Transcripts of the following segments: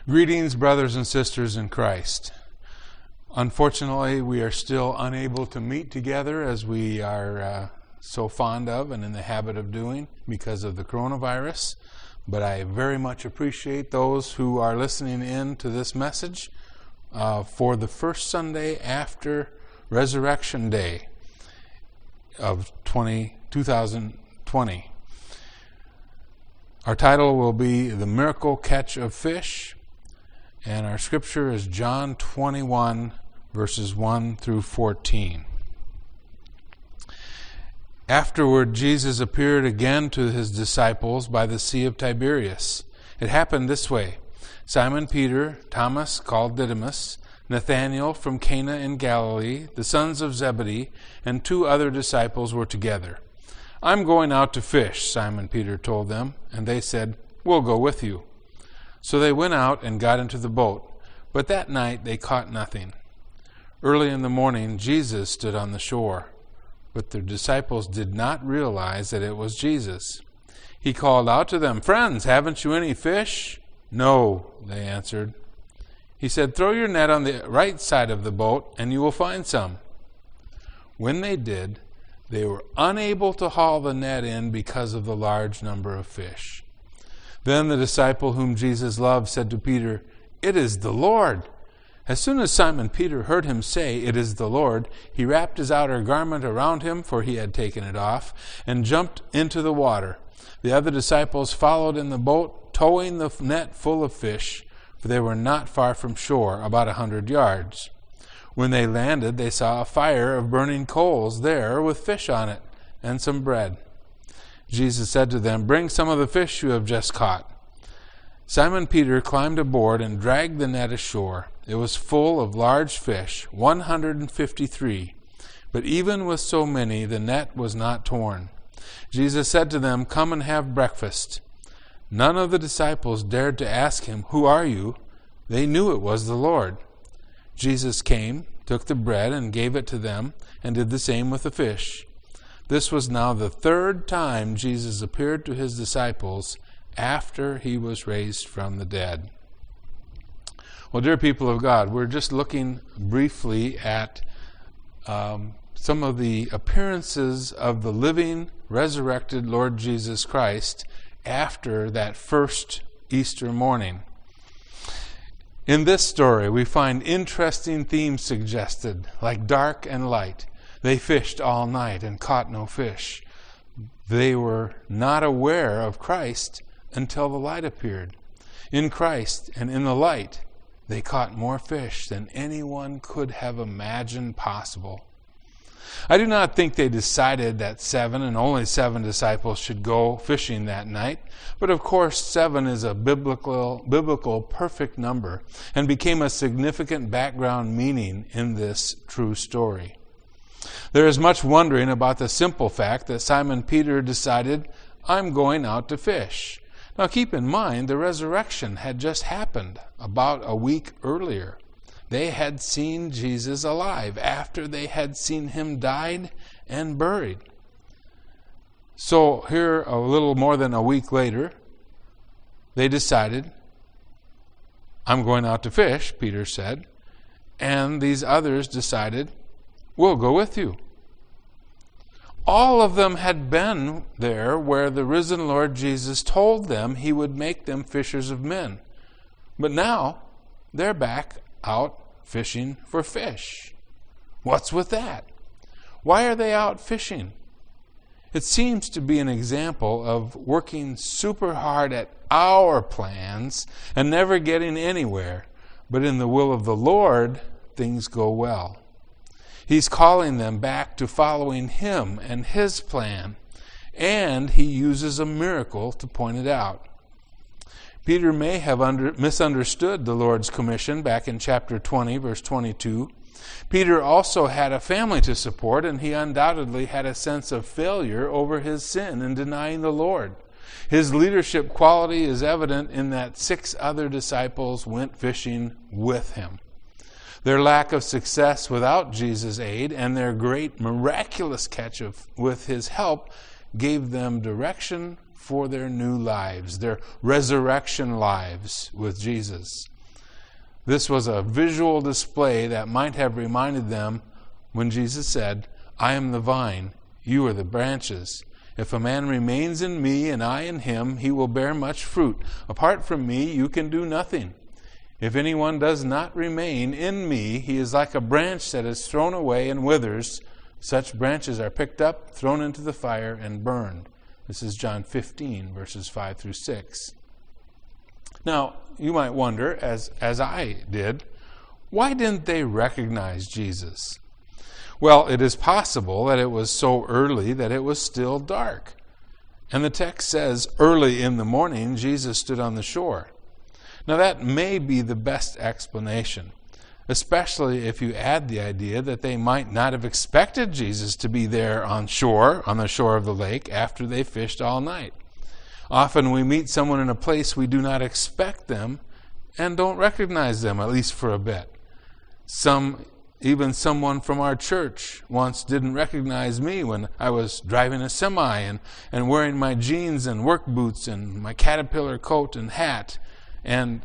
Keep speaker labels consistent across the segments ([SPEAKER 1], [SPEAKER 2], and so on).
[SPEAKER 1] Greetings, brothers and sisters in Christ. Unfortunately, we are still unable to meet together as we are so fond of and in the habit of doing because of the coronavirus. But I very much appreciate those who are listening in to this message for the first Sunday after Resurrection Day of 2020. Our title will be The Miracle Catch of Fish, and our scripture is John 21, verses 1 through 14. Afterward, Jesus appeared again to his disciples by the Sea of Tiberias. It happened this way. Simon Peter, Thomas called Didymus, Nathanael from Cana in Galilee, the sons of Zebedee, and 2 other disciples were together. "I'm going out to fish," Simon Peter told them, and they said, "We'll go with you." So they went out and got into the boat, but that night they caught nothing. Early in the morning, Jesus stood on the shore, but the disciples did not realize that it was Jesus. He called out to them, "Friends, haven't you any fish?" "No," they answered. He said, "Throw your net on the right side of the boat, and you will find some." When they did, they were unable to haul the net in because of the large number of fish. Then the disciple whom Jesus loved said to Peter, "It is the Lord." As soon as Simon Peter heard him say, "It is the Lord," he wrapped his outer garment around him, for he had taken it off, and jumped into the water. The other disciples followed in the boat, towing the net full of fish, for they were not far from shore, about 100 yards. When they landed, they saw a fire of burning coals there with fish on it, and some bread. Jesus said to them, "Bring some of the fish you have just caught." Simon Peter climbed aboard and dragged the net ashore. It was full of large fish, 153. But even with so many, the net was not torn. Jesus said to them, "Come and have breakfast." None of the disciples dared to ask him, "Who are you?" They knew it was the Lord. Jesus came, took the bread and gave it to them, and did the same with the fish. This was now the 3rd time Jesus appeared to his disciples after he was raised from the dead. Well, dear people of God, we're just looking briefly at some of the appearances of the living, resurrected Lord Jesus Christ after that first Easter morning. In this story, we find interesting themes suggested, like dark and light. They fished all night and caught no fish. They were not aware of Christ until the light appeared. In Christ and in the light, they caught more fish than anyone could have imagined possible. I do not think they decided that 7 and only 7 disciples should go fishing that night, but of course 7 is a biblical perfect number and became a significant background meaning in this true story. There is much wondering about the simple fact that Simon Peter decided, "I'm going out to fish." Now keep in mind, the resurrection had just happened about a week earlier. They had seen Jesus alive after they had seen him died and buried. So here, a little more than a week later, they decided, "I'm going out to fish," Peter said, and these others decided, "We'll go with you." All of them had been there where the risen Lord Jesus told them he would make them fishers of men. But now, they're back out fishing for fish. What's with that? Why are they out fishing? It seems to be an example of working super hard at our plans and never getting anywhere. But in the will of the Lord, things go well. He's calling them back to following him and his plan, and he uses a miracle to point it out. Peter may have misunderstood the Lord's commission back in chapter 20, verse 22. Peter also had a family to support, and he undoubtedly had a sense of failure over his sin in denying the Lord. His leadership quality is evident in that 6 other disciples went fishing with him. Their lack of success without Jesus' aid and their great miraculous catch with his help gave them direction for their new lives, their resurrection lives with Jesus. This was a visual display that might have reminded them when Jesus said, "I am the vine, you are the branches. If a man remains in me and I in him, he will bear much fruit. Apart from me, you can do nothing. If anyone does not remain in me, he is like a branch that is thrown away and withers. Such branches are picked up, thrown into the fire, and burned." This is John 15, verses 5 through 6. Now, you might wonder, as I did, why didn't they recognize Jesus? Well, it is possible that it was so early that it was still dark. And the text says, early in the morning, Jesus stood on the shore. Now, that may be the best explanation, especially if you add the idea that they might not have expected Jesus to be there on the shore of the lake, after they fished all night. Often we meet someone in a place we do not expect them and don't recognize them, at least for a bit. Even someone from our church once didn't recognize me when I was driving a semi and wearing my jeans and work boots and my Caterpillar coat and hat. And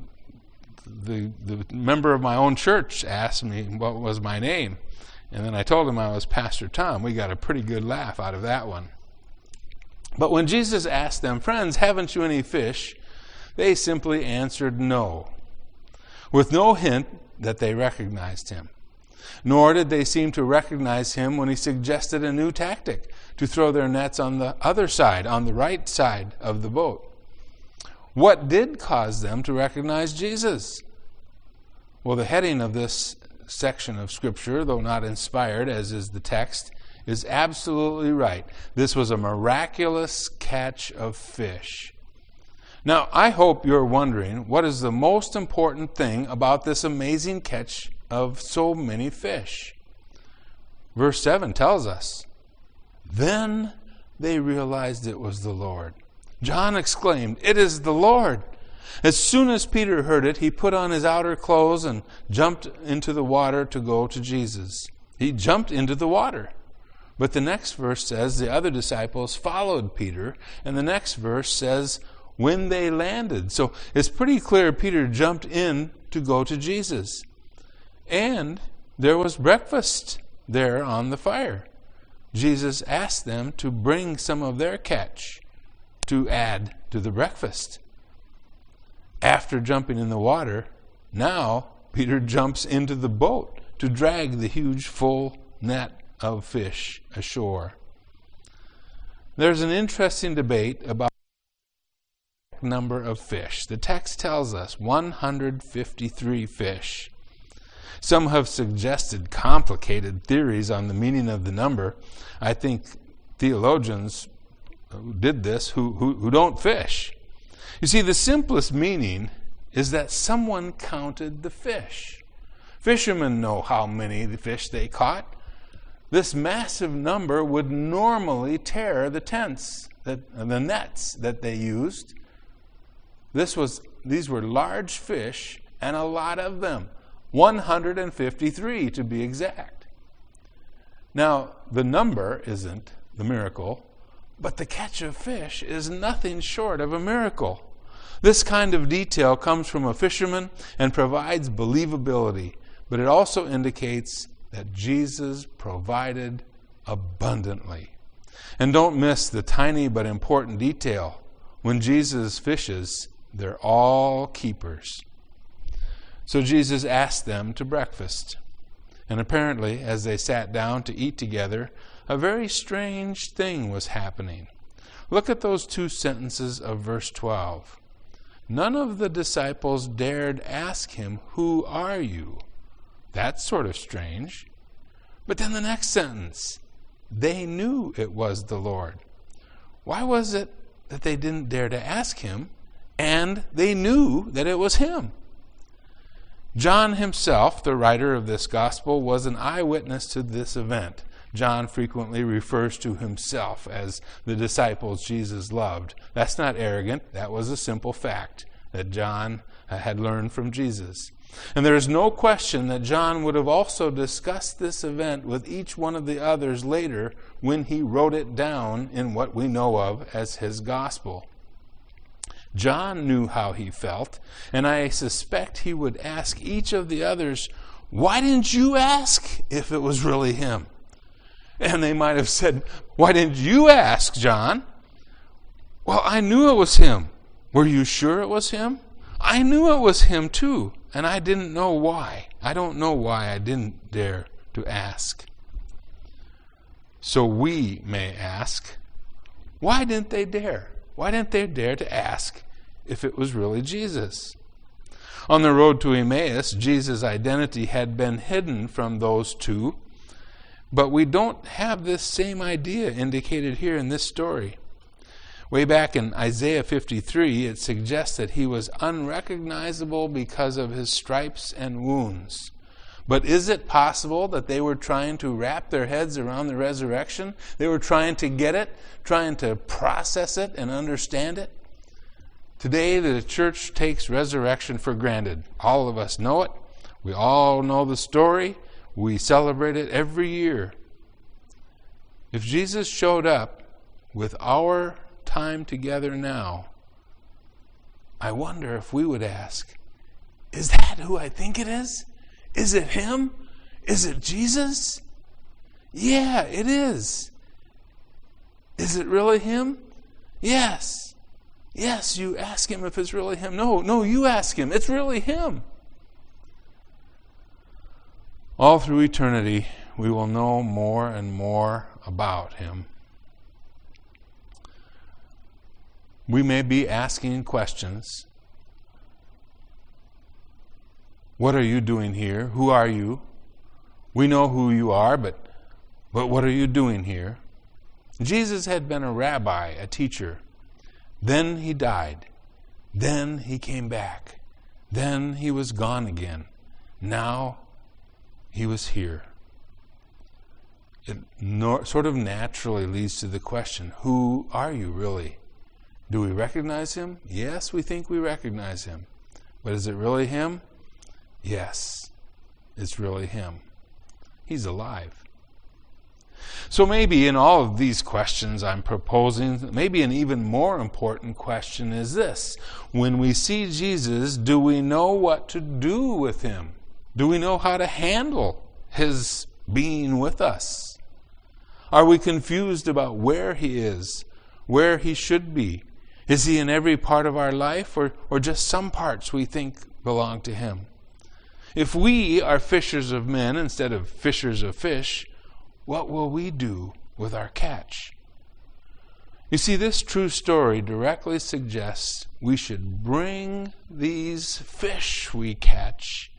[SPEAKER 1] the member of my own church asked me what was my name. And then I told him I was Pastor Tom. We got a pretty good laugh out of that one. But when Jesus asked them, "Friends, haven't you any fish?" they simply answered no, with no hint that they recognized him. Nor did they seem to recognize him when he suggested a new tactic, to throw their nets on the other side, on the right side of the boat. What did cause them to recognize Jesus? Well, the heading of this section of Scripture, though not inspired as is the text, is absolutely right. This was a miraculous catch of fish. Now, I hope you're wondering, what is the most important thing about this amazing catch of so many fish? Verse 7 tells us, "Then they realized it was the Lord." John exclaimed, "It is the Lord." As soon as Peter heard it, he put on his outer clothes and jumped into the water to go to Jesus. He jumped into the water. But the next verse says the other disciples followed Peter, and the next verse says when they landed. So it's pretty clear Peter jumped in to go to Jesus. And there was breakfast there on the fire. Jesus asked them to bring some of their catch to add to the breakfast. After jumping in the water, now Peter jumps into the boat to drag the huge full net of fish ashore. There's an interesting debate about the number of fish. The text tells us 153 fish. Some have suggested complicated theories on the meaning of the number. I think theologians who did this who don't fish. You see, the simplest meaning is that someone counted the fish. Fishermen know how many fish they caught. This massive number would normally tear the nets that they used. These were large fish, and a lot of them, 153 to be exact. Now, the number isn't the miracle, but the catch of fish is nothing short of a miracle. This kind of detail comes from a fisherman and provides believability, but it also indicates that Jesus provided abundantly. And don't miss the tiny but important detail. When Jesus fishes, they're all keepers. So Jesus asked them to breakfast. And apparently, as they sat down to eat together, a very strange thing was happening. Look at those two sentences of verse 12. None of the disciples dared ask him, "Who are you?" That's sort of strange. But then the next sentence, they knew it was the Lord. Why was it that they didn't dare to ask him, and they knew that it was him? John himself, the writer of this gospel, was an eyewitness to this event. John frequently refers to himself as the disciples Jesus loved. That's not arrogant. That was a simple fact that John had learned from Jesus. And there is no question that John would have also discussed this event with each one of the others later when he wrote it down in what we know of as his gospel. John knew how he felt, and I suspect he would ask each of the others, "Why didn't you ask if it was really him?" And they might have said, "Why didn't you ask, John?" "Well, I knew it was him." "Were you sure it was him?" "I knew it was him too, and I didn't know why. I don't know why I didn't dare to ask." So we may ask, why didn't they dare? Why didn't they dare to ask if it was really Jesus? On the road to Emmaus, Jesus' identity had been hidden from those two, but we don't have this same idea indicated here in this story. Way back in Isaiah 53, it suggests that he was unrecognizable because of his stripes and wounds. But is it possible that they were trying to wrap their heads around the resurrection? They were trying to get it, trying to process it and understand it? Today, the church takes resurrection for granted. All of us know it. We all know the story. We celebrate it every year. If Jesus showed up with our time together now, I wonder if we would ask, is that who I think it is? Is it him? Is it Jesus? Yeah, it is. Is it really him? Yes. Yes, you ask him if it's really him. No, you ask him. It's really him. All through eternity, we will know more and more about him. We may be asking questions. What are you doing here? Who are you? We know who you are, but what are you doing here? Jesus had been a rabbi, a teacher. Then he died. Then he came back. Then he was gone again. Now he was here. It sort of naturally leads to the question, who are you really? Do we recognize him? Yes, we think we recognize him. But is it really him? Yes, it's really him. He's alive. So maybe in all of these questions I'm proposing, maybe an even more important question is this. When we see Jesus, do we know what to do with him? Do we know how to handle his being with us? Are we confused about where he is, where he should be? Is he in every part of our life, or just some parts we think belong to him? If we are fishers of men instead of fishers of fish, what will we do with our catch? You see, this true story directly suggests we should bring these fish we catch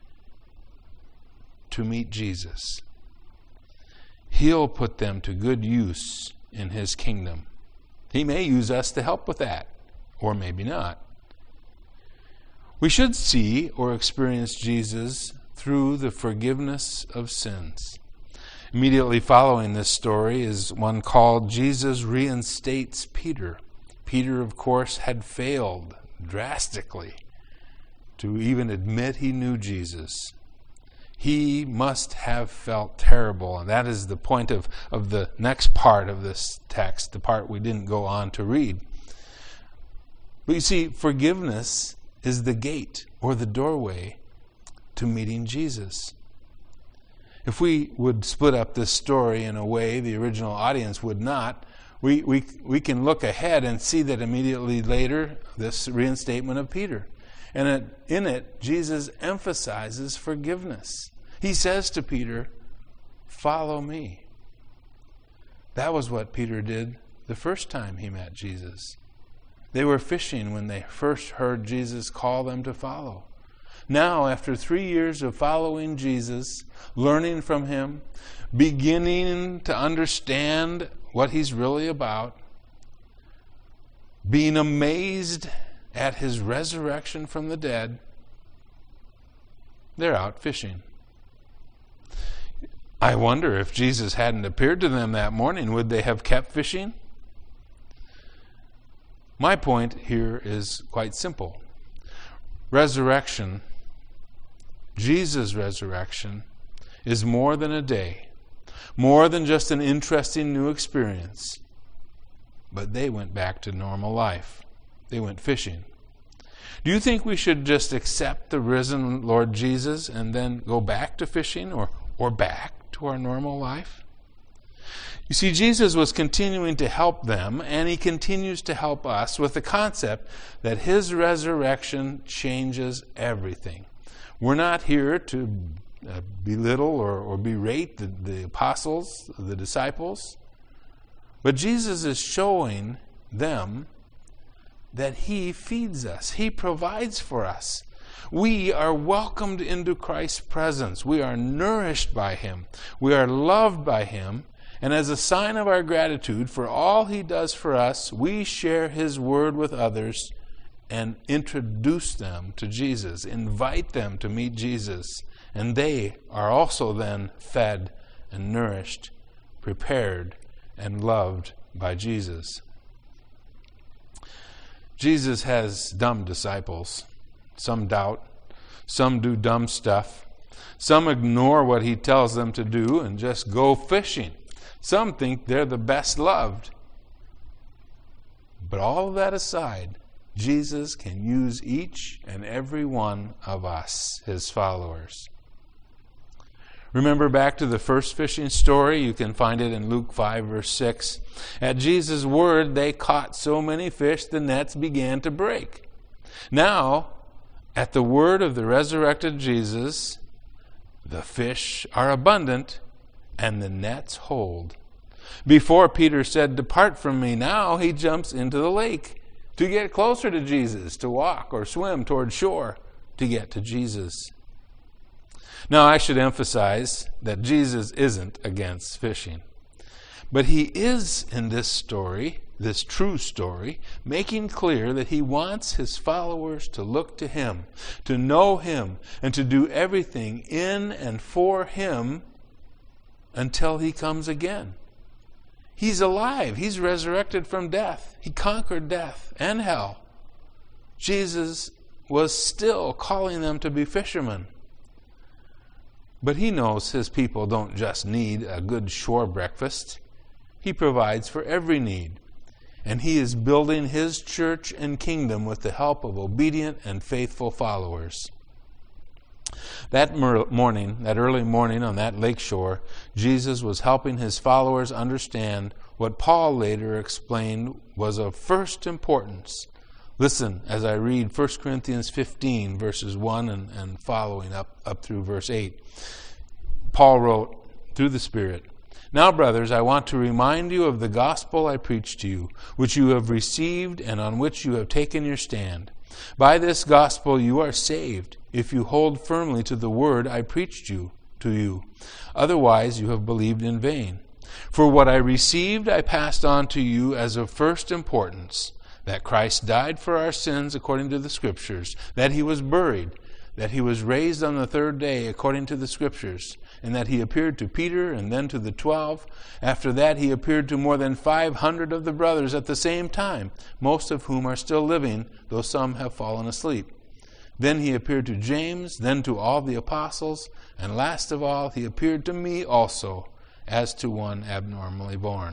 [SPEAKER 1] to meet Jesus. He'll put them to good use in his kingdom. He may use us to help with that, or maybe not. We should see or experience Jesus through the forgiveness of sins. Immediately following this story is one called Jesus Reinstates Peter. Peter, of course, had failed drastically to even admit he knew Jesus. He must have felt terrible, and that is the point of the next part of this text, the part we didn't go on to read. But you see, forgiveness is the gate or the doorway to meeting Jesus. If we would split up this story in a way the original audience would not, we can look ahead and see that immediately later, this reinstatement of Peter. And in it, Jesus emphasizes forgiveness. He says to Peter, "Follow me." That was what Peter did the first time he met Jesus. They were fishing when they first heard Jesus call them to follow. Now, after 3 years of following Jesus, learning from him, beginning to understand what he's really about, being amazed at his resurrection from the dead, they're out fishing. I wonder if Jesus hadn't appeared to them that morning, would they have kept fishing? My point here is quite simple. Resurrection, Jesus' resurrection, is more than a day, more than just an interesting new experience. But they went back to normal life. They went fishing. Do you think we should just accept the risen Lord Jesus and then go back to fishing or back to our normal life? You see, Jesus was continuing to help them, and he continues to help us with the concept that his resurrection changes everything. We're not here to belittle or berate the apostles, the disciples, but Jesus is showing them that he feeds us. He provides for us. We are welcomed into Christ's presence. We are nourished by him. We are loved by him. And as a sign of our gratitude for all he does for us, we share his word with others and introduce them to Jesus, invite them to meet Jesus. And they are also then fed and nourished, prepared and loved by Jesus. Jesus has dumb disciples. Some doubt. Some do dumb stuff. Some ignore what he tells them to do and just go fishing. Some think they're the best loved. But all of that aside, Jesus can use each and every one of us, his followers. Remember back to the first fishing story? You can find it in Luke 5, verse 6. At Jesus' word, they caught so many fish, the nets began to break. Now, at the word of the resurrected Jesus, the fish are abundant and the nets hold. Before Peter said, "Depart from me," now he jumps into the lake to get closer to Jesus, to walk or swim toward shore to get to Jesus. Now, I should emphasize that Jesus isn't against fishing. But he is, in this story, this true story, making clear that he wants his followers to look to him, to know him, and to do everything in and for him until he comes again. He's alive. He's resurrected from death. He conquered death and hell. Jesus was still calling them to be fishermen. But he knows his people don't just need a good shore breakfast. He provides for every need. And he is building his church and kingdom with the help of obedient and faithful followers. That early morning on that lake shore, Jesus was helping his followers understand what Paul later explained was of first importance. Listen as I read 1 Corinthians 15, verses 1 and following up through verse 8. Paul wrote through the Spirit, "Now, brothers, I want to remind you of the gospel I preached to you, which you have received and on which you have taken your stand. By this gospel you are saved, if you hold firmly to the word I preached to you. Otherwise you have believed in vain. For what I received I passed on to you as of first importance, that Christ died for our sins according to the Scriptures, that he was buried, that he was raised on the third day according to the Scriptures, and that he appeared to Peter and then to the 12. After that he appeared to more than 500 of the brothers at the same time, most of whom are still living, though some have fallen asleep. Then he appeared to James, then to all the apostles, and last of all he appeared to me also, as to one abnormally born."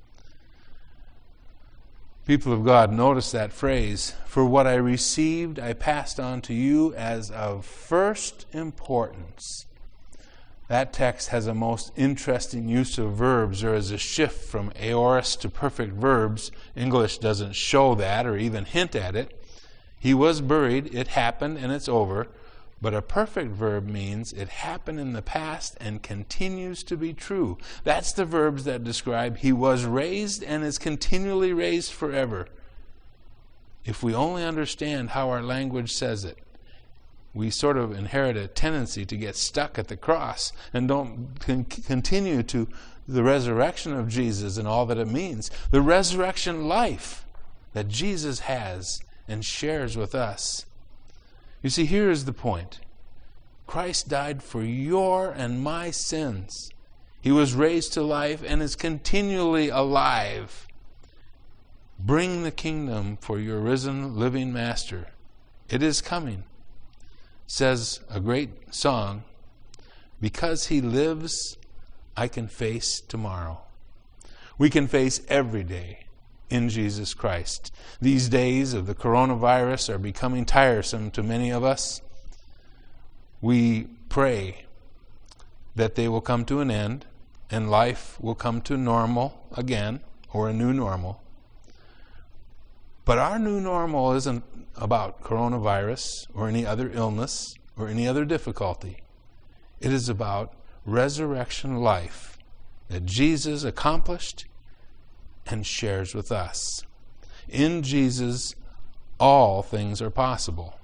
[SPEAKER 1] People of God, notice that phrase, "For what I received I passed on to you as of first importance." That text has a most interesting use of verbs. There is a shift from aorist to perfect verbs. English doesn't show that or even hint at it. He was buried, it happened, and it's over. But a perfect verb means it happened in the past and continues to be true. That's the verbs that describe he was raised and is continually raised forever. If we only understand how our language says it, we sort of inherit a tendency to get stuck at the cross and don't continue to the resurrection of Jesus and all that it means. The resurrection life that Jesus has and shares with us. You see, here is the point. Christ died for your and my sins. He was raised to life and is continually alive. Bring the kingdom for your risen, living Master. It is coming. Says a great song, "Because he lives, I can face tomorrow." We can face every day in Jesus Christ. These days of the coronavirus are becoming tiresome to many of us. We pray that they will come to an end and life will come to normal again, or a new normal. But our new normal isn't about coronavirus or any other illness or any other difficulty. It is about resurrection life that Jesus accomplished and shares with us. In Jesus, all things are possible.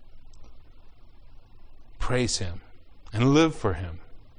[SPEAKER 1] Praise Him and live for Him.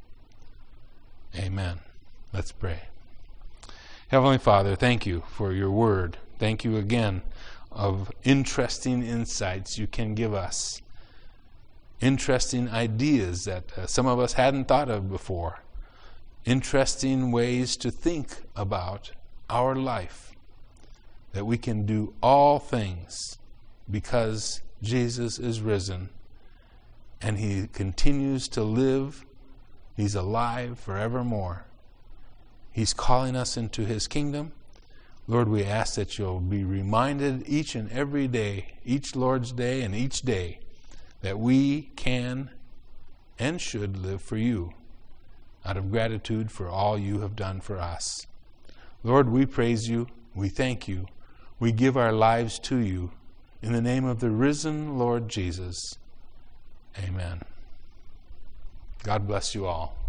[SPEAKER 1] Amen. Let's pray. Heavenly Father, thank you for your word. Thank you again of interesting insights you can give us. Interesting ideas that some of us hadn't thought of before. Interesting ways to think about our life, that we can do all things because Jesus is risen and He continues to live. He's alive forevermore. He's calling us into His kingdom. Lord, we ask that you'll be reminded each and every day, each Lord's Day and each day, that we can and should live for you out of gratitude for all you have done for us. Lord, we praise you. We thank you. We give our lives to you. In the name of the risen Lord Jesus. Amen. God bless you all.